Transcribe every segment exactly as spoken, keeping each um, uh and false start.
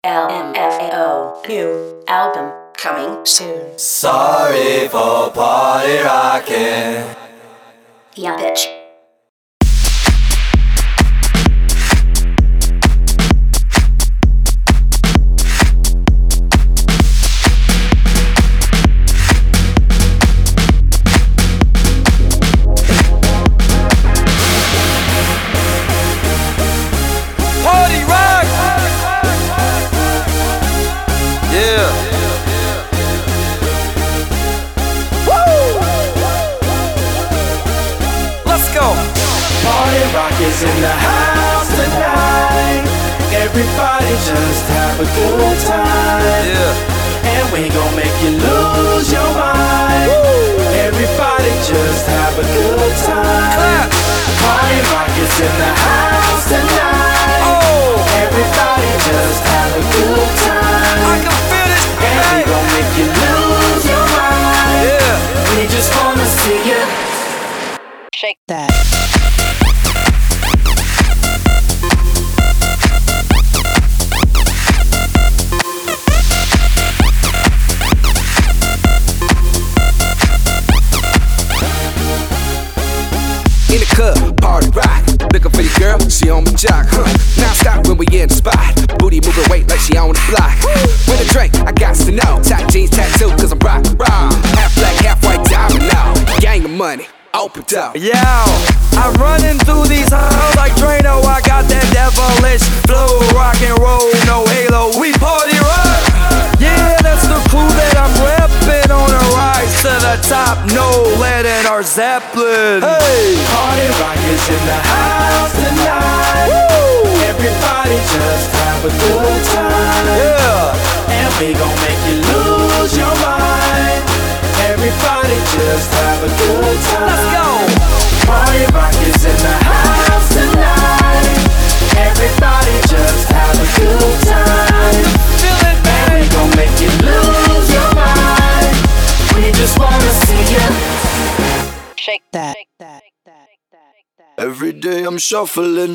L M F A O. New album coming soon. Sorry for party rocking. Yeah, bitch. Party rock! Yeah. Woo! Let's go. Party rock is in the house tonight. Everybody just have a good time. Yeah. And we gon' make you lose your mind. Woo! Everybody just have a good time. Clap. Party rock is in the house tonight. Oh. Everybody just have a good time. I can feel this. And we gon' make you lose your mind. Yeah. We just wanna see you Shake that. In the club, party rock. Looking for your girl, she on my jock, huh? Now stop when we in the spot. Booty moving weight like she on the block. With a drink, I got to know. Tight jeans, tattoo, cause I'm rock, raw. Half black, half white, diamond now. Gang of money, open up. Yo, I'm running through these halls like Drano. I got that devilish flow, rock and roll, no halo. We party rock. Yeah, that's the crew that I'm reppin' on a rise to the top. No lead in our Zeppelin. Hey, party rock is in the house tonight. Woo! Everybody just have a good time. Yeah, and we gon' make you lose your mind. Everybody just have a good time. Let's go. Party rock is in the house tonight. Everybody just have a good time. Feel it, man. And we gon' make you lose your mind. We just wanna see you Shake that. every day. I'm shuffling.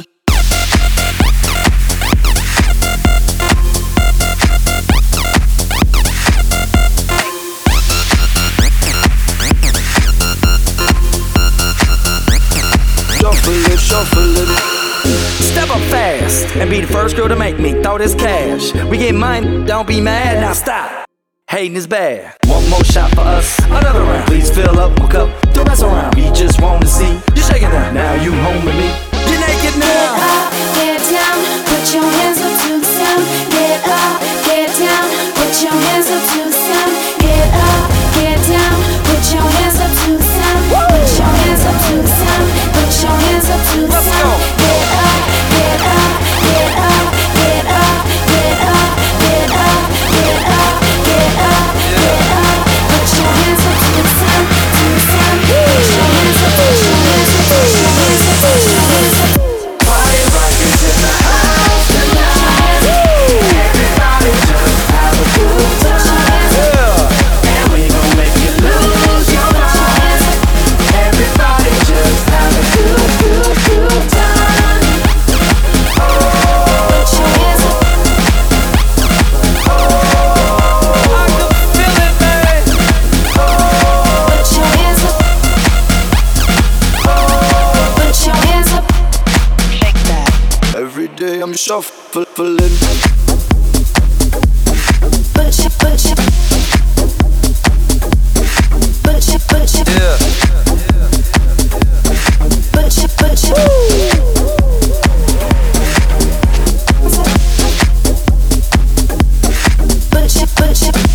Shuffling, shuffling. Step up fast and be the first girl to make me throw this cash. We get mine, don't be mad. Now stop. Hating is bad. One more shot for us, another round. Please fill up my cup, don't mess around. We just wanna see you shaking down. Now you home with me. You're naked now. Get up, get down, put your hands up to the sound. Get up, get down, put your hands up to the sound. Get up, get down, put your hands up to the sound. Put your hands up to the sound. Put your hands up to the Let's sound. go. Get up, get up, get up, get up, get up, get up, get up, get up, get up. Put your hands up to the sound, to the sound. Put your hands up, put your hands up, put your hands up, put your hands up. Party rock is in the house tonight. Everybody just have a good time. Yeah. And we gon' make you lose your mind. Everybody just have a good, good, good time. Put your hands up. I can feel it, man. Put your hands up. Put your hands up. Shake that. Every day I'm shuffling. Put your, put your, put your, put your, Yeah. put your, put your. Put your, put your.